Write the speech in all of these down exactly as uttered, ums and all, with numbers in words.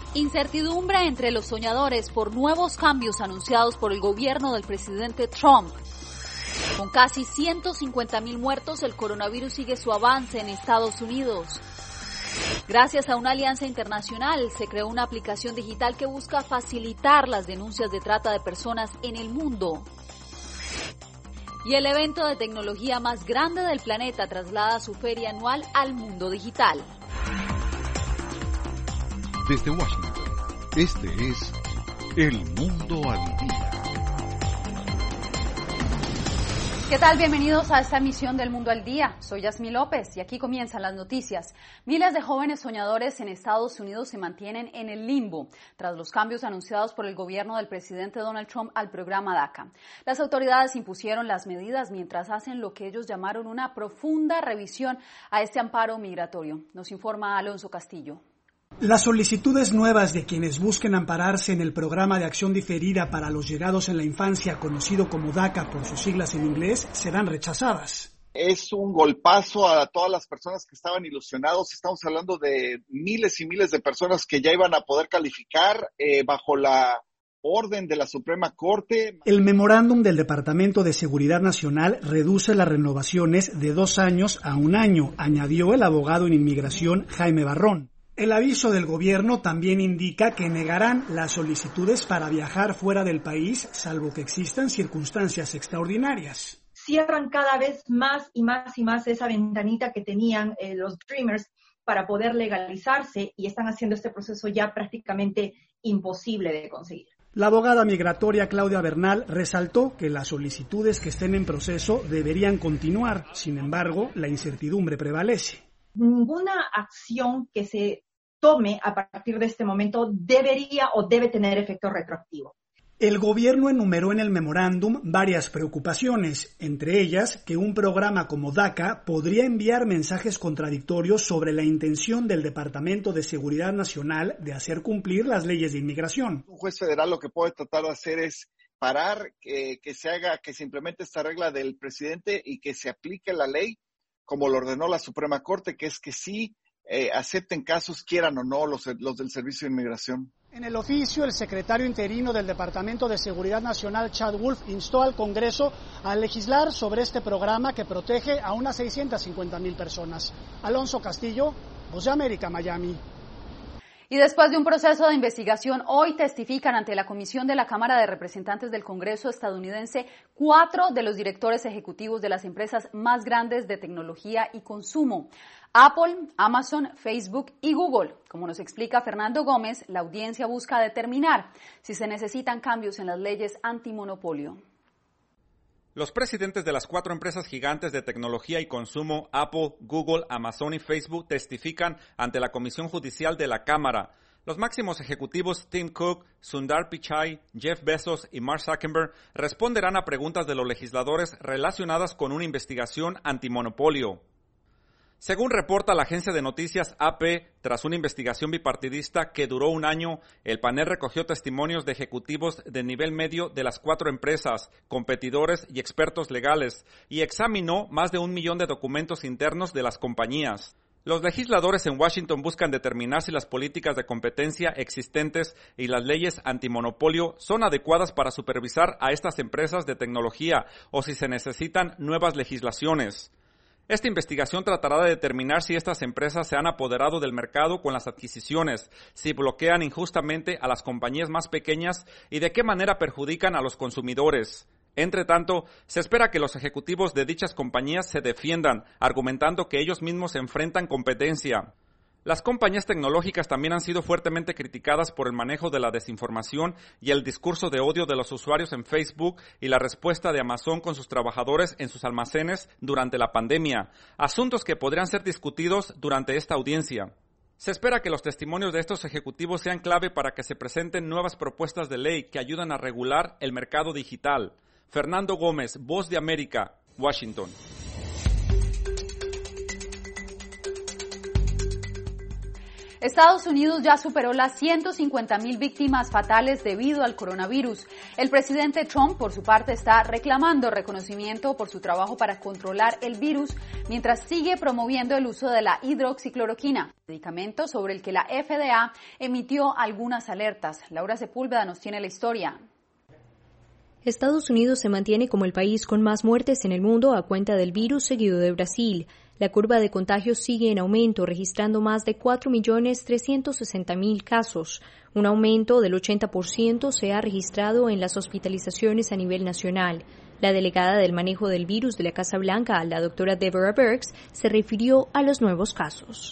Incertidumbre entre los soñadores por nuevos cambios anunciados por el gobierno del presidente Trump. Con casi ciento cincuenta mil muertos, el coronavirus sigue su avance en Estados Unidos. Gracias a una alianza internacional, se creó una aplicación digital que busca facilitar las denuncias de trata de personas en el mundo. Y el evento de tecnología más grande del planeta traslada su feria anual al mundo digital. Desde Washington, este es El Mundo al Día. ¿Qué tal? Bienvenidos a esta emisión del Mundo al Día. Soy Yasmí López y aquí comienzan las noticias. Miles de jóvenes soñadores en Estados Unidos se mantienen en el limbo tras los cambios anunciados por el gobierno del presidente Donald Trump al programa DACA. Las autoridades impusieron las medidas mientras hacen lo que ellos llamaron una profunda revisión a este amparo migratorio. Nos informa Alonso Castillo. Las solicitudes nuevas de quienes busquen ampararse en el Programa de Acción Diferida para los Llegados en la Infancia, conocido como DACA por sus siglas en inglés, serán rechazadas. Es un golpazo a todas las personas que estaban ilusionados. Estamos hablando de miles y miles de personas que ya iban a poder calificar eh, bajo la orden de la Suprema Corte. El memorándum del Departamento de Seguridad Nacional reduce las renovaciones de dos años a un año, añadió el abogado en inmigración Jaime Barrón. El aviso del gobierno también indica que negarán las solicitudes para viajar fuera del país, salvo que existan circunstancias extraordinarias. Cierran cada vez más y más y más esa ventanita que tenían eh, los Dreamers para poder legalizarse y están haciendo este proceso ya prácticamente imposible de conseguir. La abogada migratoria Claudia Bernal resaltó que las solicitudes que estén en proceso deberían continuar. Sin embargo, la incertidumbre prevalece. Ninguna acción que se tome a partir de este momento debería o debe tener efecto retroactivo. El gobierno enumeró en el memorándum varias preocupaciones, entre ellas que un programa como DACA podría enviar mensajes contradictorios sobre la intención del Departamento de Seguridad Nacional de hacer cumplir las leyes de inmigración. Un juez federal lo que puede tratar de hacer es parar, que, que se haga, que se implemente esta regla del presidente y que se aplique la ley como lo ordenó la Suprema Corte, que es que sí eh, acepten casos, quieran o no, los, los del Servicio de Inmigración. En el oficio, el secretario interino del Departamento de Seguridad Nacional, Chad Wolf, instó al Congreso a legislar sobre este programa que protege a unas seiscientas cincuenta mil personas. Alonso Castillo, Voz de América, Miami. Y después de un proceso de investigación, hoy testifican ante la Comisión de la Cámara de Representantes del Congreso estadounidense cuatro de los directores ejecutivos de las empresas más grandes de tecnología y consumo: Apple, Amazon, Facebook y Google. Como nos explica Fernando Gómez, la audiencia busca determinar si se necesitan cambios en las leyes antimonopolio. Los presidentes de las cuatro empresas gigantes de tecnología y consumo, Apple, Google, Amazon y Facebook, testifican ante la Comisión Judicial de la Cámara. Los máximos ejecutivos Tim Cook, Sundar Pichai, Jeff Bezos y Mark Zuckerberg responderán a preguntas de los legisladores relacionadas con una investigación antimonopolio. Según reporta la agencia de noticias A P, tras una investigación bipartidista que duró un año, el panel recogió testimonios de ejecutivos de nivel medio de las cuatro empresas, competidores y expertos legales, y examinó más de un millón de documentos internos de las compañías. Los legisladores en Washington buscan determinar si las políticas de competencia existentes y las leyes antimonopolio son adecuadas para supervisar a estas empresas de tecnología o si se necesitan nuevas legislaciones. Esta investigación tratará de determinar si estas empresas se han apoderado del mercado con las adquisiciones, si bloquean injustamente a las compañías más pequeñas y de qué manera perjudican a los consumidores. Entre tanto, se espera que los ejecutivos de dichas compañías se defiendan, argumentando que ellos mismos enfrentan competencia. Las compañías tecnológicas también han sido fuertemente criticadas por el manejo de la desinformación y el discurso de odio de los usuarios en Facebook y la respuesta de Amazon con sus trabajadores en sus almacenes durante la pandemia, asuntos que podrían ser discutidos durante esta audiencia. Se espera que los testimonios de estos ejecutivos sean clave para que se presenten nuevas propuestas de ley que ayudan a regular el mercado digital. Fernando Gómez, Voz de América, Washington. Estados Unidos ya superó las ciento cincuenta mil víctimas fatales debido al coronavirus. El presidente Trump, por su parte, está reclamando reconocimiento por su trabajo para controlar el virus, mientras sigue promoviendo el uso de la hidroxicloroquina, medicamento sobre el que la F D A emitió algunas alertas. Laura Sepúlveda nos tiene la historia. Estados Unidos se mantiene como el país con más muertes en el mundo a cuenta del virus, seguido de Brasil. La curva de contagios sigue en aumento, registrando más de cuatro millones trescientos sesenta mil casos. Un aumento del ochenta por ciento se ha registrado en las hospitalizaciones a nivel nacional. La delegada del manejo del virus de la Casa Blanca, la doctora Deborah Birx, se refirió a los nuevos casos.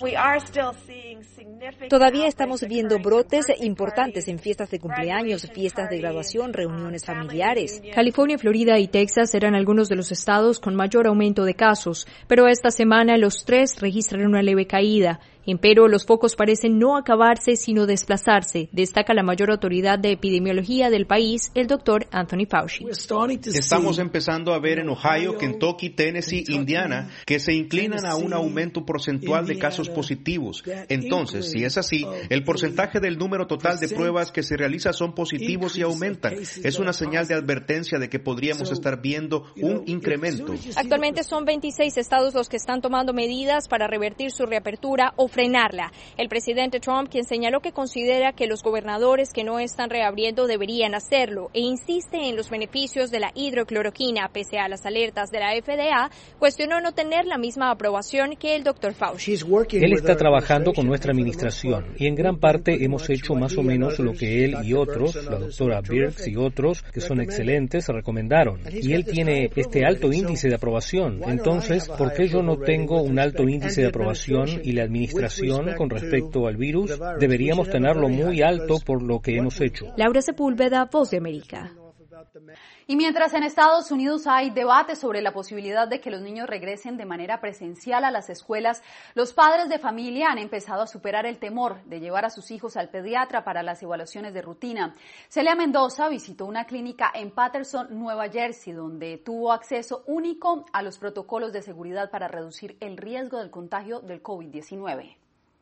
Todavía estamos viendo brotes importantes en fiestas de cumpleaños, fiestas de graduación, reuniones familiares. California, Florida y Texas eran algunos de los estados con mayor aumento de casos, pero esta semana los tres registran una leve caída. Empero, los focos parecen no acabarse, sino desplazarse, destaca la mayor autoridad de epidemiología del país, el doctor Anthony Fauci. Estamos empezando a ver en Ohio, Kentucky, Tennessee, Indiana, que se inclinan a un aumento porcentual de casos positivos. Entonces, si es así, el porcentaje del número total de pruebas que se realiza son positivos y aumentan. Es una señal de advertencia de que podríamos estar viendo un incremento. Actualmente son veintiséis estados los que están tomando medidas para revertir su reapertura o frenarla. El presidente Trump, quien señaló que considera que los gobernadores que no están reabriendo deberían hacerlo e insiste en los beneficios de la hidrocloroquina, pese a las alertas de la F D A, cuestionó no tener la misma aprobación que el doctor Fauci. Él está trabajando con nuestra administración y en gran parte hemos hecho más o menos lo que él y otros, la doctora Birx y otros, que son excelentes, recomendaron. Y él tiene este alto índice de aprobación. Entonces, ¿por qué yo no tengo un alto índice de aprobación y la administración con respecto al virus? Deberíamos tenerlo muy alto por lo que hemos hecho. Laura Sepúlveda, Voz de América. Y mientras en Estados Unidos hay debate sobre la posibilidad de que los niños regresen de manera presencial a las escuelas, los padres de familia han empezado a superar el temor de llevar a sus hijos al pediatra para las evaluaciones de rutina. Celia Mendoza visitó una clínica en Paterson, Nueva Jersey, donde tuvo acceso único a los protocolos de seguridad para reducir el riesgo del contagio del COVID diecinueve.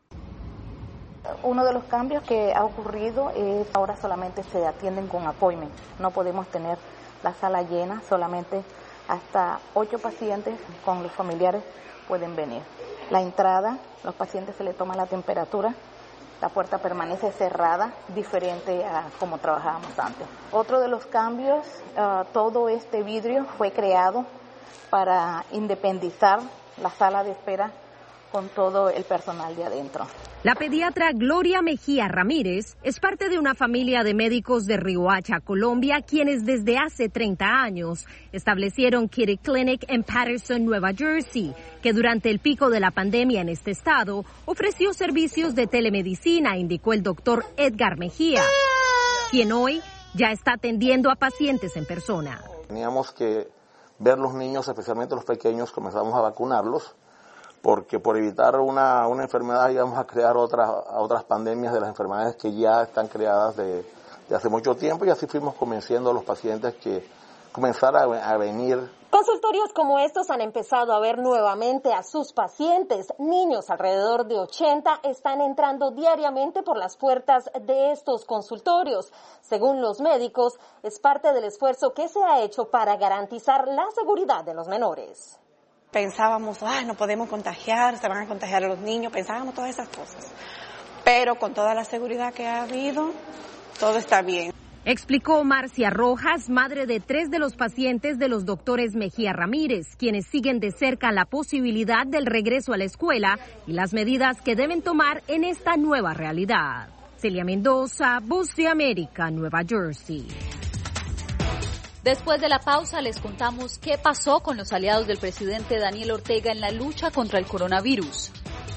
Uno de los cambios que ha ocurrido es ahora solamente se atienden con appointment. No podemos tener la sala llena, solamente hasta ocho pacientes con los familiares pueden venir. La entrada, los pacientes se les toma la temperatura, la puerta permanece cerrada, diferente a como trabajábamos antes. Otro de los cambios, uh, todo este vidrio fue creado para independizar la sala de espera con todo el personal de adentro. La pediatra Gloria Mejía Ramírez es parte de una familia de médicos de Riohacha, Colombia, quienes desde hace treinta años establecieron Kitty Clinic en Paterson, Nueva Jersey, que durante el pico de la pandemia en este estado ofreció servicios de telemedicina, indicó el doctor Edgar Mejía, quien hoy ya está atendiendo a pacientes en persona. Teníamos que ver los niños, especialmente los pequeños, comenzamos a vacunarlos, porque por evitar una, una enfermedad íbamos a crear otras, otras pandemias de las enfermedades que ya están creadas de, de hace mucho tiempo, y así fuimos convenciendo a los pacientes que comenzara a, a venir. Consultorios como estos han empezado a ver nuevamente a sus pacientes. Niños alrededor de ochenta están entrando diariamente por las puertas de estos consultorios. Según los médicos, es parte del esfuerzo que se ha hecho para garantizar la seguridad de los menores. Pensábamos, ay, no podemos contagiar, se van a contagiar a los niños, pensábamos todas esas cosas. Pero con toda la seguridad que ha habido, todo está bien. Explicó Marcia Rojas, madre de tres de los pacientes de los doctores Mejía Ramírez, quienes siguen de cerca la posibilidad del regreso a la escuela y las medidas que deben tomar en esta nueva realidad. Celia Mendoza, Voz de América, Nueva Jersey. Después de la pausa les contamos qué pasó con los aliados del presidente Daniel Ortega en la lucha contra el coronavirus.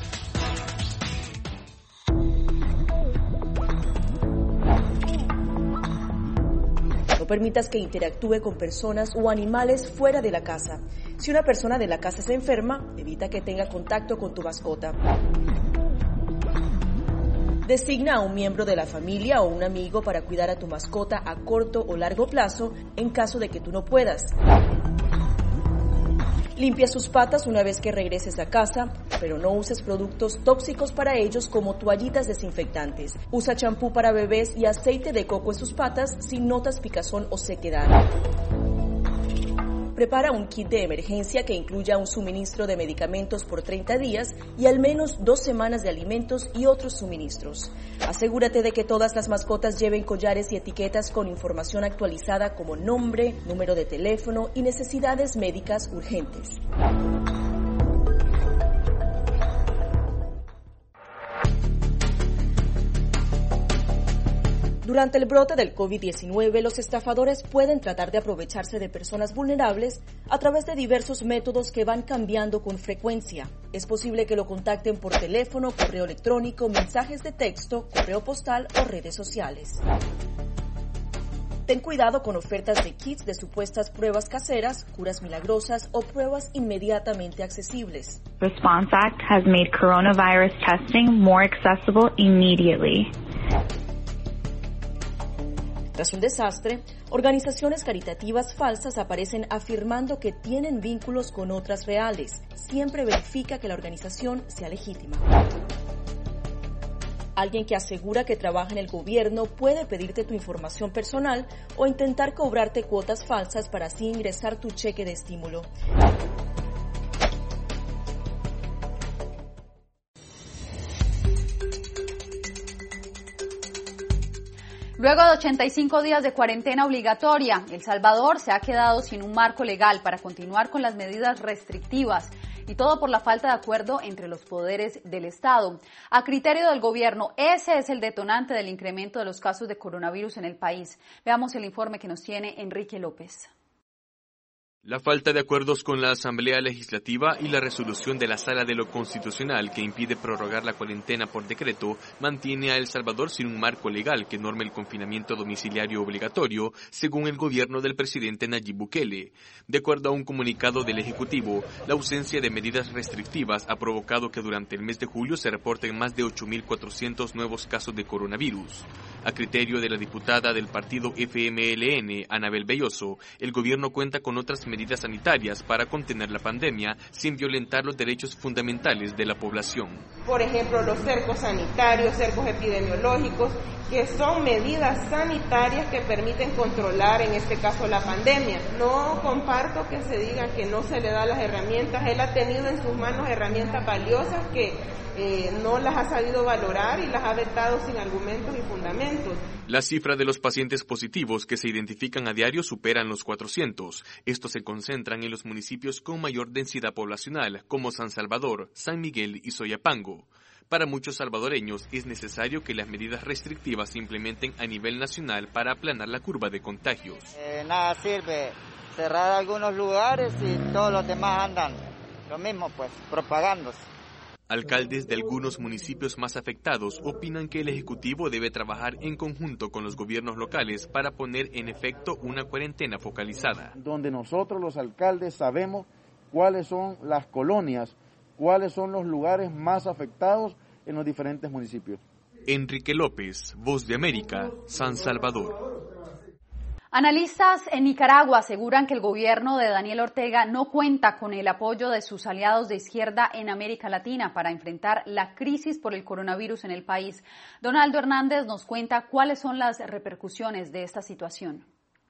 No permitas que interactúe con personas o animales fuera de la casa. Si una persona de la casa se enferma, evita que tenga contacto con tu mascota. Designa a un miembro de la familia o un amigo para cuidar a tu mascota a corto o largo plazo en caso de que tú no puedas. Limpia sus patas una vez que regreses a casa. pero no uses productos tóxicos para ellos como toallitas desinfectantes. Usa champú para bebés y aceite de coco en sus patas si notas picazón o sequedad. Prepara un kit de emergencia que incluya un suministro de medicamentos por treinta días y al menos dos semanas de alimentos y otros suministros. Asegúrate de que todas las mascotas lleven collares y etiquetas con información actualizada como nombre, número de teléfono y necesidades médicas urgentes. Durante el brote del COVID diecinueve, los estafadores pueden tratar de aprovecharse de personas vulnerables a través de diversos métodos que van cambiando con frecuencia. Es posible que lo contacten por teléfono, correo electrónico, mensajes de texto, correo postal o redes sociales. Ten cuidado con ofertas de kits de supuestas pruebas caseras, curas milagrosas o pruebas inmediatamente accesibles. Response Act has made coronavirus testing more accessible immediately. Tras un desastre, organizaciones caritativas falsas aparecen afirmando que tienen vínculos con otras reales. Siempre verifica que la organización sea legítima. Alguien que asegura que trabaja en el gobierno puede pedirte tu información personal o intentar cobrarte cuotas falsas para así ingresar tu cheque de estímulo. Luego de ochenta y cinco días de cuarentena obligatoria, El Salvador se ha quedado sin un marco legal para continuar con las medidas restrictivas, y todo por la falta de acuerdo entre los poderes del Estado. A criterio del gobierno, ese es el detonante del incremento de los casos de coronavirus en el país. Veamos el informe que nos tiene Enrique López. La falta de acuerdos con la Asamblea Legislativa y la resolución de la Sala de lo Constitucional que impide prorrogar la cuarentena por decreto mantiene a El Salvador sin un marco legal que norme el confinamiento domiciliario obligatorio, según el gobierno del presidente Nayib Bukele. De acuerdo a un comunicado del Ejecutivo, la ausencia de medidas restrictivas ha provocado que durante el mes de julio se reporten más de ocho mil cuatrocientos nuevos casos de coronavirus. A criterio de la diputada del partido F M L N, Anabel Belloso, el gobierno cuenta con otras medidas sanitarias para contener la pandemia sin violentar los derechos fundamentales de la población. Por ejemplo, los cercos sanitarios, cercos epidemiológicos, que son medidas sanitarias que permiten controlar, en este caso, la pandemia. No comparto que se diga que no se le da las herramientas. Él ha tenido en sus manos herramientas valiosas que eh, no las ha sabido valorar y las ha vetado sin argumentos y fundamentos. La cifra de los pacientes positivos que se identifican a diario superan los cuatrocientos. Estos se concentran en los municipios con mayor densidad poblacional, como San Salvador, San Miguel y Soyapango. Para muchos salvadoreños es necesario que las medidas restrictivas se implementen a nivel nacional para aplanar la curva de contagios. Eh, nada sirve cerrar algunos lugares y todos los demás andan lo mismo, pues, propagándose. Alcaldes de algunos municipios más afectados opinan que el Ejecutivo debe trabajar en conjunto con los gobiernos locales para poner en efecto una cuarentena focalizada. Donde nosotros los alcaldes sabemos cuáles son las colonias, cuáles son los lugares más afectados en los diferentes municipios. Enrique López, Voz de América, San Salvador. Analistas en Nicaragua aseguran que el gobierno de Daniel Ortega no cuenta con el apoyo de sus aliados de izquierda en América Latina para enfrentar la crisis por el coronavirus en el país. Donaldo Hernández nos cuenta cuáles son las repercusiones de esta situación.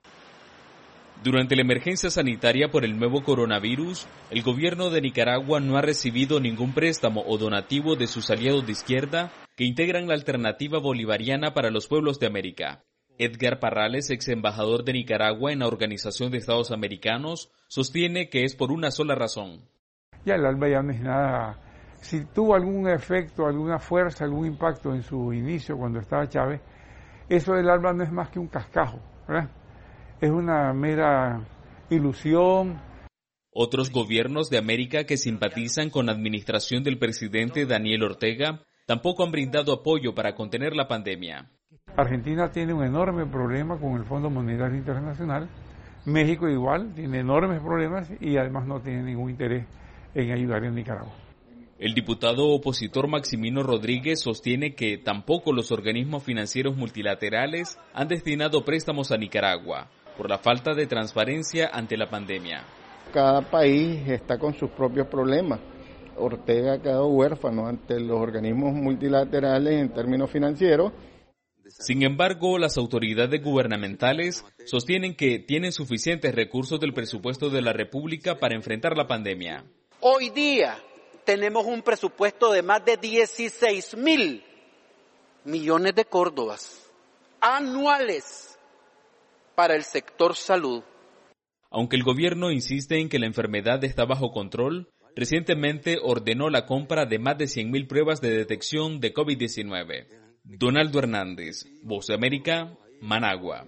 Durante la emergencia sanitaria por el nuevo coronavirus, el gobierno de Nicaragua no ha recibido ningún préstamo o donativo de sus aliados de izquierda que integran la Alternativa Bolivariana para los Pueblos de América. Edgar Parrales, ex embajador de Nicaragua en la Organización de Estados Americanos, sostiene que es por una sola razón. Ya el ALBA ya no es nada. Si tuvo algún efecto, alguna fuerza, algún impacto en su inicio cuando estaba Chávez, eso del ALBA no es más que un cascajo, ¿verdad? Es una mera ilusión. Otros gobiernos de América que simpatizan con la administración del presidente Daniel Ortega tampoco han brindado apoyo para contener la pandemia. Argentina tiene un enorme problema con el Fondo Monetario Internacional. México igual tiene enormes problemas y además no tiene ningún interés en ayudar a Nicaragua. El diputado opositor Maximino Rodríguez sostiene que tampoco los organismos financieros multilaterales han destinado préstamos a Nicaragua por la falta de transparencia ante la pandemia. Cada país está con sus propios problemas. Ortega ha quedado huérfano ante los organismos multilaterales en términos financieros. Sin embargo, las autoridades gubernamentales sostienen que tienen suficientes recursos del presupuesto de la República para enfrentar la pandemia. Hoy día tenemos un presupuesto de más de dieciséis mil millones de córdobas anuales para el sector salud. Aunque el gobierno insiste en que la enfermedad está bajo control, recientemente ordenó la compra de más de cien mil pruebas de detección de COVID diecinueve. Donaldo Hernández, Voz de América, Managua.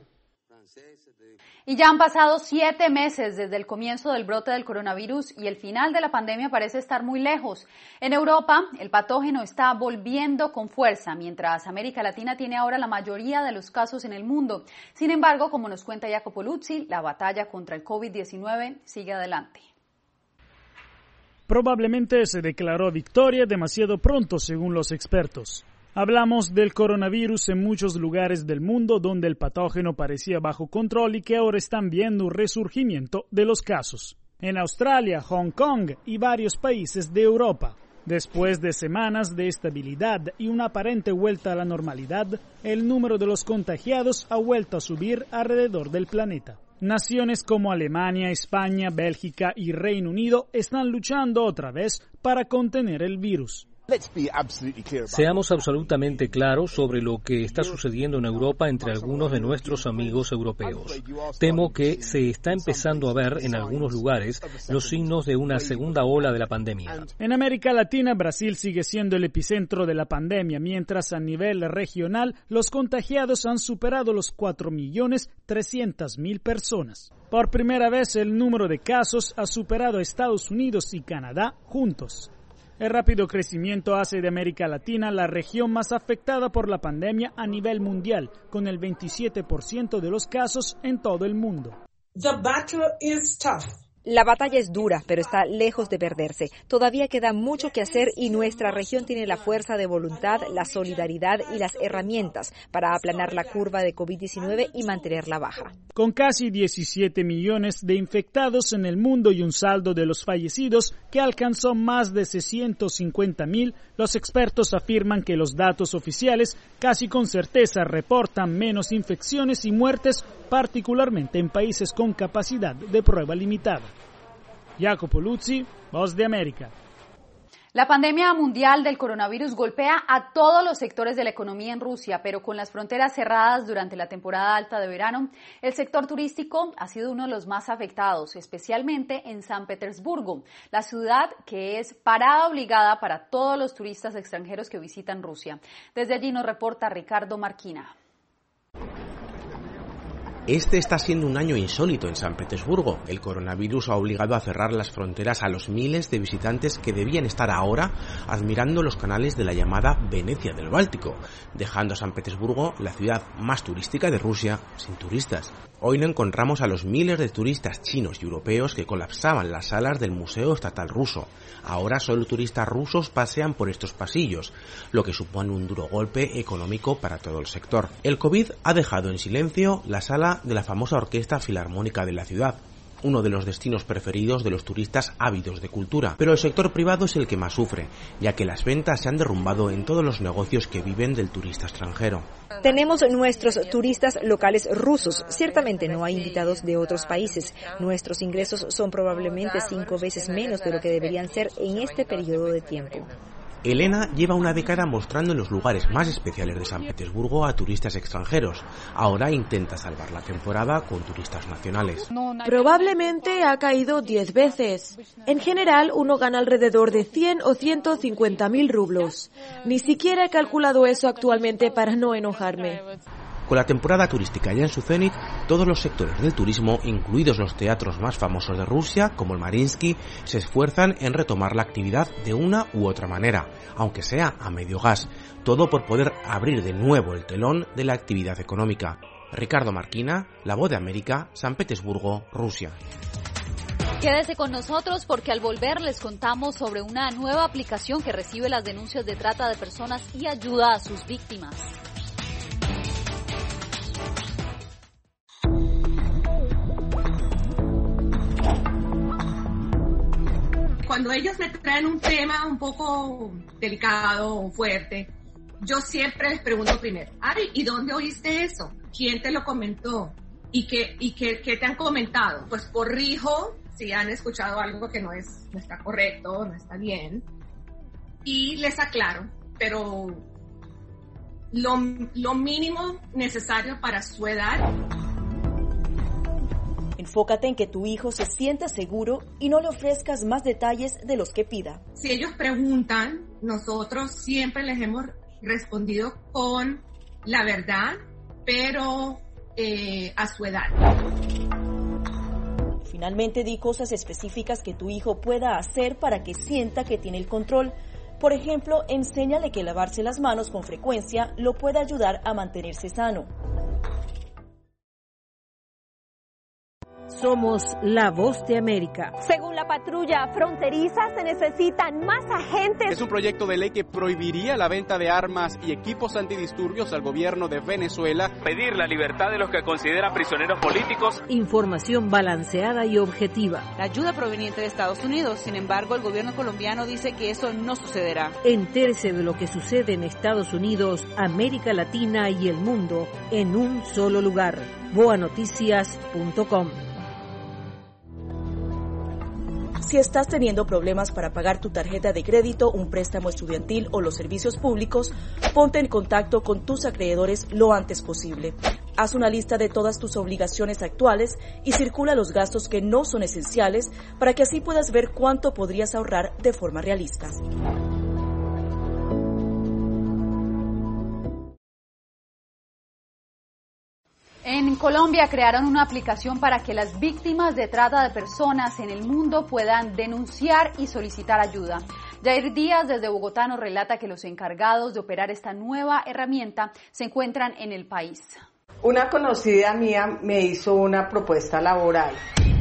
Y ya han pasado siete meses desde el comienzo del brote del coronavirus y el final de la pandemia parece estar muy lejos. En Europa, el patógeno está volviendo con fuerza, mientras América Latina tiene ahora la mayoría de los casos en el mundo. Sin embargo, como nos cuenta Jacopo Luzzi, la batalla contra el COVID diecinueve sigue adelante. Probablemente se declaró victoria demasiado pronto, según los expertos. Hablamos del coronavirus en muchos lugares del mundo donde el patógeno parecía bajo control y que ahora están viendo un resurgimiento de los casos. En Australia, Hong Kong y varios países de Europa. Después de semanas de estabilidad y una aparente vuelta a la normalidad, el número de los contagiados ha vuelto a subir alrededor del planeta. Naciones como Alemania, España, Bélgica y Reino Unido están luchando otra vez para contener el virus. Seamos absolutamente claros sobre lo que está sucediendo en Europa entre algunos de nuestros amigos europeos. Temo que se está empezando a ver en algunos lugares los signos de una segunda ola de la pandemia. En América Latina, Brasil sigue siendo el epicentro de la pandemia, mientras a nivel regional los contagiados han superado los cuatro millones trescientas mil personas. Por primera vez el número de casos ha superado a Estados Unidos y Canadá juntos. El rápido crecimiento hace de América Latina la región más afectada por la pandemia a nivel mundial, con el veintisiete por ciento de los casos en todo el mundo. The battle is tough. La batalla es dura, pero está lejos de perderse. Todavía queda mucho que hacer y nuestra región tiene la fuerza de voluntad, la solidaridad y las herramientas para aplanar la curva de COVID diecinueve y mantenerla baja. Con casi diecisiete millones de infectados en el mundo y un saldo de los fallecidos que alcanzó más de seiscientos cincuenta mil, los expertos afirman que los datos oficiales casi con certeza reportan menos infecciones y muertes, particularmente en países con capacidad de prueba limitada. Jacopo Luzzi, Voz de América. La pandemia mundial del coronavirus golpea a todos los sectores de la economía en Rusia, pero con las fronteras cerradas durante la temporada alta de verano, el sector turístico ha sido uno de los más afectados, especialmente en San Petersburgo, la ciudad que es parada obligada para todos los turistas extranjeros que visitan Rusia. Desde allí nos reporta Ricardo Marquina. Este está siendo un año insólito en San Petersburgo. El coronavirus ha obligado a cerrar las fronteras a los miles de visitantes que debían estar ahora admirando los canales de la llamada Venecia del Báltico, dejando a San Petersburgo la ciudad más turística de Rusia sin turistas. Hoy no encontramos a los miles de turistas chinos y europeos que colapsaban las salas del Museo Estatal Ruso. Ahora solo turistas rusos pasean por estos pasillos, lo que supone un duro golpe económico para todo el sector. El COVID ha dejado en silencio la sala de la famosa Orquesta Filarmónica de la ciudad, uno de los destinos preferidos de los turistas ávidos de cultura, pero el sector privado es el que más sufre, ya que las ventas se han derrumbado en todos los negocios que viven del turista extranjero. Tenemos nuestros turistas locales rusos, ciertamente no hay invitados de otros países. Nuestros ingresos son probablemente cinco veces menos de lo que deberían ser en este periodo de tiempo. Elena lleva una década mostrando en los lugares más especiales de San Petersburgo a turistas extranjeros. Ahora intenta salvar la temporada con turistas nacionales. Probablemente ha caído diez veces. En general, uno gana alrededor de cien o ciento cincuenta mil rublos. Ni siquiera he calculado eso actualmente para no enojarme. Con la temporada turística ya en su cenit, todos los sectores del turismo, incluidos los teatros más famosos de Rusia, como el Mariinsky, se esfuerzan en retomar la actividad de una u otra manera, aunque sea a medio gas, todo por poder abrir de nuevo el telón de la actividad económica. Ricardo Marquina, La Voz de América, San Petersburgo, Rusia. Quédese con nosotros porque al volver les contamos sobre una nueva aplicación que recibe las denuncias de trata de personas y ayuda a sus víctimas. cuando ellos me traen un tema un poco delicado o fuerte, yo siempre les pregunto primero, Ari, ¿y dónde oíste eso? ¿Quién te lo comentó? ¿Y qué, y qué, qué te han comentado? Pues corrijo si han escuchado algo que no es, no está correcto, no está bien, y les aclaro, pero lo, lo mínimo necesario para su edad. Enfócate en que tu hijo se sienta seguro y no le ofrezcas más detalles de los que pida. Si ellos preguntan, nosotros siempre les hemos respondido con la verdad, pero eh, a su edad. Finalmente, di cosas específicas que tu hijo pueda hacer para que sienta que tiene el control. Por ejemplo, enséñale que lavarse las manos con frecuencia lo puede ayudar a mantenerse sano. Somos la voz de América. Según la patrulla fronteriza, se necesitan más agentes. Es un proyecto de ley que prohibiría la venta de armas y equipos antidisturbios al gobierno de Venezuela. Pedir la libertad de los que considera prisioneros políticos. Información balanceada y objetiva. La ayuda proveniente de Estados Unidos. Sin embargo, el gobierno colombiano dice que eso no sucederá. Entérese de lo que sucede en Estados Unidos, América Latina y el mundo en un solo lugar. boa noticias punto com. Si estás teniendo problemas para pagar tu tarjeta de crédito, un préstamo estudiantil o los servicios públicos, ponte en contacto con tus acreedores lo antes posible. Haz una lista de todas tus obligaciones actuales y circula los gastos que no son esenciales para que así puedas ver cuánto podrías ahorrar de forma realista. En Colombia crearon una aplicación para que las víctimas de trata de personas en el mundo puedan denunciar y solicitar ayuda. Jair Díaz desde Bogotá nos relata que los encargados de operar esta nueva herramienta se encuentran en el país. Una conocida mía me hizo una propuesta laboral.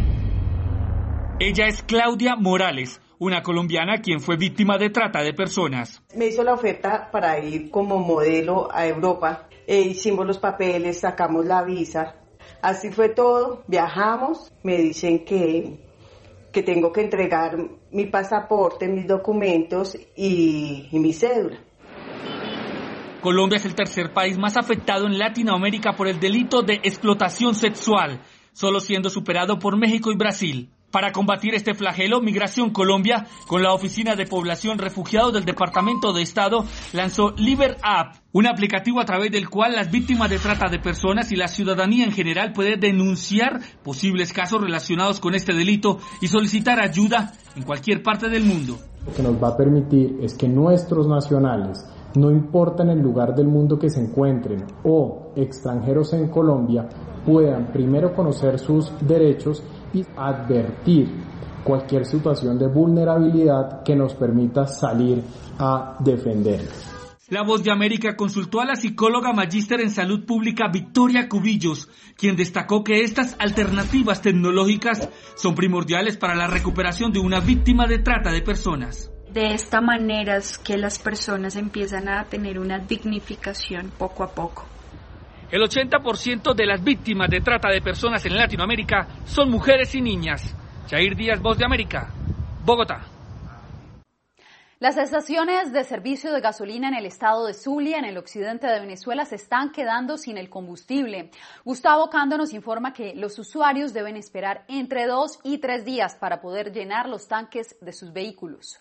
Ella es Claudia Morales, una colombiana quien fue víctima de trata de personas. Me hizo la oferta para ir como modelo a Europa. E hicimos los papeles, sacamos la visa. Así fue todo, viajamos. Me dicen que, que tengo que entregar mi pasaporte, mis documentos y, y mi cédula. Colombia es el tercer país más afectado en Latinoamérica por el delito de explotación sexual, solo siendo superado por México y Brasil. Para combatir este flagelo, Migración Colombia, con la Oficina de Población Refugiados del Departamento de Estado, lanzó Liber App, un aplicativo a través del cual las víctimas de trata de personas y la ciudadanía en general puede denunciar posibles casos relacionados con este delito y solicitar ayuda en cualquier parte del mundo. Lo que nos va a permitir es que nuestros nacionales, no importa en el lugar del mundo que se encuentren o extranjeros en Colombia, puedan primero conocer sus derechos y advertir cualquier situación de vulnerabilidad que nos permita salir a defenderlos. La Voz de América consultó a la psicóloga magíster en salud pública Victoria Cubillos, quien destacó que estas alternativas tecnológicas son primordiales para la recuperación de una víctima de trata de personas. De esta manera es que las personas empiezan a tener una dignificación poco a poco. El ochenta por ciento de las víctimas de trata de personas en Latinoamérica son mujeres y niñas. Jair Díaz, Voz de América, Bogotá. Las estaciones de servicio de gasolina en el estado de Zulia, en el occidente de Venezuela, se están quedando sin el combustible. Gustavo Cando nos informa que los usuarios deben esperar entre dos y tres días para poder llenar los tanques de sus vehículos.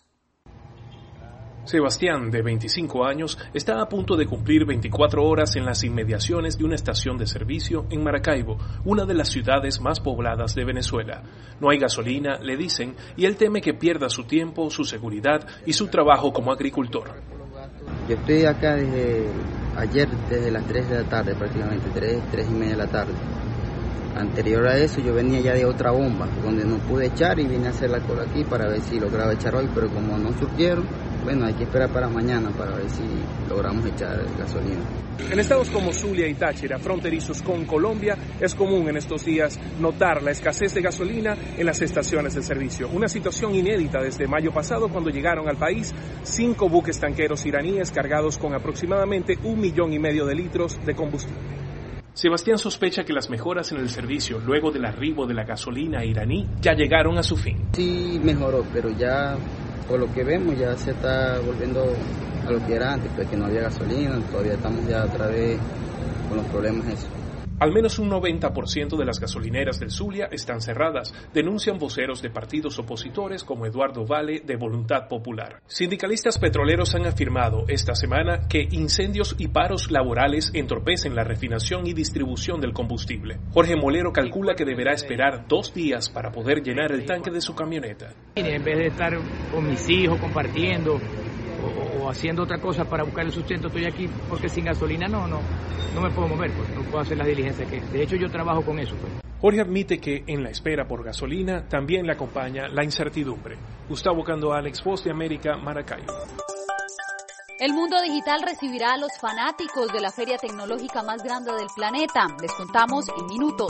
Sebastián, de veinticinco años, está a punto de cumplir veinticuatro horas en las inmediaciones de una estación de servicio en Maracaibo, una de las ciudades más pobladas de Venezuela. No hay gasolina, le dicen, y él teme que pierda su tiempo, su seguridad y su trabajo como agricultor. Yo estoy acá desde ayer, desde las tres de la tarde prácticamente, tres, tres y media de la tarde. Anterior a eso yo venía ya de otra bomba, donde no pude echar y vine a hacer la cola aquí para ver si lograba echar hoy, pero como no surgieron, bueno, hay que esperar para mañana para ver si logramos echar gasolina. En estados como Zulia y Táchira, fronterizos con Colombia, es común en estos días notar la escasez de gasolina en las estaciones de servicio. Una situación inédita desde mayo pasado, cuando llegaron al país cinco buques tanqueros iraníes cargados con aproximadamente un millón y medio de litros de combustible. Sebastián sospecha que las mejoras en el servicio luego del arribo de la gasolina iraní ya llegaron a su fin. Sí mejoró, pero ya por lo que vemos ya se está volviendo a lo que era antes, pues que no había gasolina, todavía estamos ya otra vez con los problemas esos. Al menos un noventa por ciento de las gasolineras del Zulia están cerradas, denuncian voceros de partidos opositores como Eduardo Vale de Voluntad Popular. Sindicalistas petroleros han afirmado esta semana que incendios y paros laborales entorpecen la refinación y distribución del combustible. Jorge Molero calcula que deberá esperar dos días para poder llenar el tanque de su camioneta. En vez de estar con mis hijos compartiendo o, o haciendo otra cosa para buscar el sustento, estoy aquí porque sin gasolina no, no, no me puedo mover, pues, no puedo hacer las diligencias que, de hecho yo trabajo con eso, pues. Jorge admite que en la espera por gasolina también le acompaña la incertidumbre. Gustavo Cando, Alex, Voz de América, Maracaibo. El mundo digital recibirá a los fanáticos de la feria tecnológica más grande del planeta. Les contamos en minutos.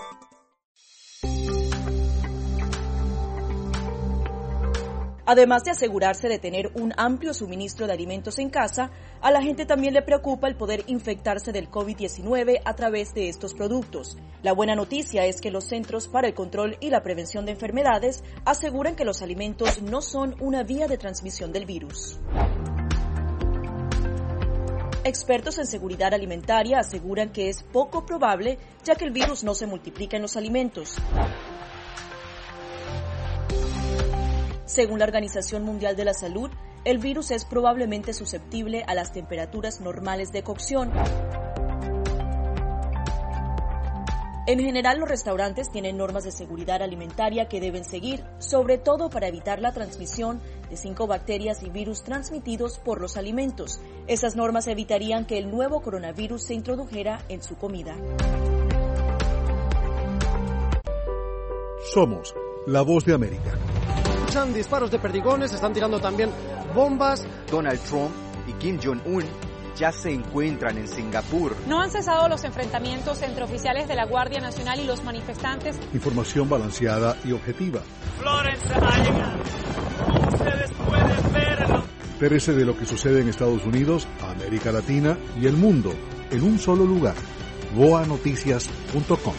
Además de asegurarse de tener un amplio suministro de alimentos en casa, a la gente también le preocupa el poder infectarse del COVID diecinueve a través de estos productos. La buena noticia es que los Centros para el Control y la Prevención de Enfermedades aseguran que los alimentos no son una vía de transmisión del virus. Expertos en seguridad alimentaria aseguran que es poco probable, ya que el virus no se multiplica en los alimentos. Según la Organización Mundial de la Salud, el virus es probablemente susceptible a las temperaturas normales de cocción. En general, los restaurantes tienen normas de seguridad alimentaria que deben seguir, sobre todo para evitar la transmisión de cinco bacterias y virus transmitidos por los alimentos. Esas normas evitarían que el nuevo coronavirus se introdujera en su comida. Somos la Voz de América. Escuchan disparos de perdigones, están tirando también bombas. Donald Trump y Kim Jong-un ya se encuentran en Singapur. No han cesado los enfrentamientos entre oficiales de la Guardia Nacional y los manifestantes. Información balanceada y objetiva. Florence ha llegado. Como ustedes pueden verlo. Entérese de lo que sucede en Estados Unidos, América Latina y el mundo en un solo lugar. voa noticias punto com.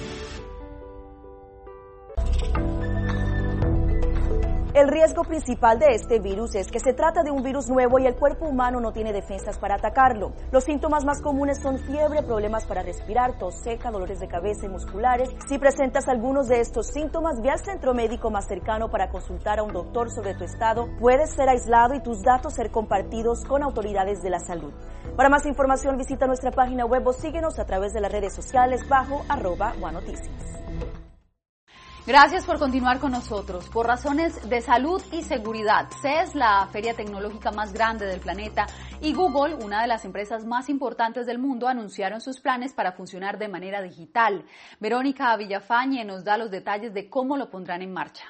El riesgo principal de este virus es que se trata de un virus nuevo y el cuerpo humano no tiene defensas para atacarlo. Los síntomas más comunes son fiebre, problemas para respirar, tos seca, dolores de cabeza y musculares. Si presentas algunos de estos síntomas, ve al centro médico más cercano para consultar a un doctor sobre tu estado. Puedes ser aislado y tus datos ser compartidos con autoridades de la salud. Para más información, visita nuestra página web o síguenos a través de las redes sociales bajo arroba guanoticias. Gracias por continuar con nosotros. Por razones de salud y seguridad, C E S, la feria tecnológica más grande del planeta, y Google, una de las empresas más importantes del mundo, anunciaron sus planes para funcionar de manera digital. Verónica Villafañe nos da los detalles de cómo lo pondrán en marcha.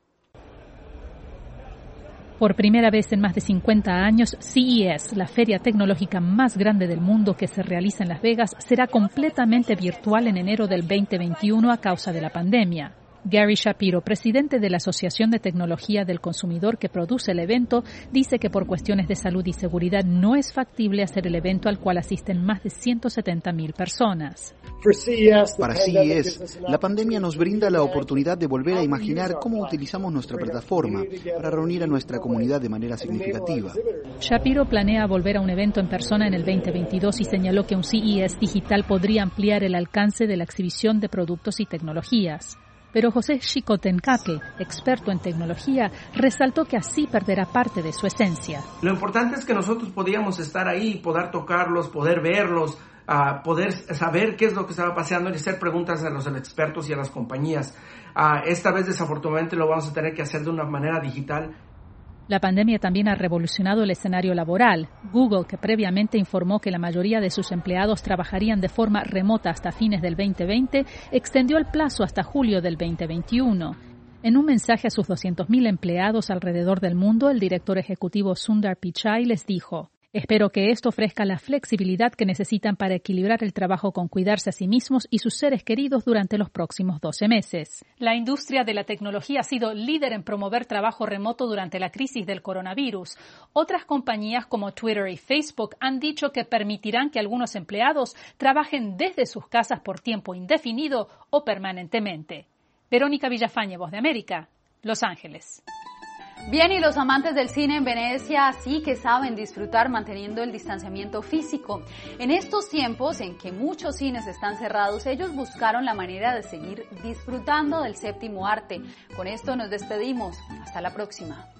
Por primera vez en más de cincuenta años, C E S, la feria tecnológica más grande del mundo que se realiza en Las Vegas, será completamente virtual en enero del veinte veintiuno a causa de la pandemia. Gary Shapiro, presidente de la Asociación de Tecnología del Consumidor que produce el evento, dice que por cuestiones de salud y seguridad no es factible hacer el evento al cual asisten más de ciento setenta mil personas. Para C E S, la pandemia nos brinda la oportunidad de volver a imaginar cómo utilizamos nuestra plataforma para reunir a nuestra comunidad de manera significativa. Shapiro planea volver a un evento en persona en el veinte veintidós y señaló que un C E S digital podría ampliar el alcance de la exhibición de productos y tecnologías. Pero José Chicotencaque, experto en tecnología, resaltó que así perderá parte de su esencia. Lo importante es que nosotros podíamos estar ahí, poder tocarlos, poder verlos, uh, poder saber qué es lo que estaba pasando y hacer preguntas a los expertos y a las compañías. Uh, esta vez, desafortunadamente, lo vamos a tener que hacer de una manera digital. La pandemia también ha revolucionado el escenario laboral. Google, que previamente informó que la mayoría de sus empleados trabajarían de forma remota hasta fines del veinte veinte, extendió el plazo hasta julio del veinte veintiuno. En un mensaje a sus doscientos mil empleados alrededor del mundo, el director ejecutivo Sundar Pichai les dijo: Espero que esto ofrezca la flexibilidad que necesitan para equilibrar el trabajo con cuidarse a sí mismos y sus seres queridos durante los próximos doce meses. La industria de la tecnología ha sido líder en promover trabajo remoto durante la crisis del coronavirus. Otras compañías como Twitter y Facebook han dicho que permitirán que algunos empleados trabajen desde sus casas por tiempo indefinido o permanentemente. Verónica Villafañe, Voz de América, Los Ángeles. Bien, y los amantes del cine en Venecia sí que saben disfrutar manteniendo el distanciamiento físico. En estos tiempos en que muchos cines están cerrados, ellos buscaron la manera de seguir disfrutando del séptimo arte. Con esto nos despedimos. Hasta la próxima.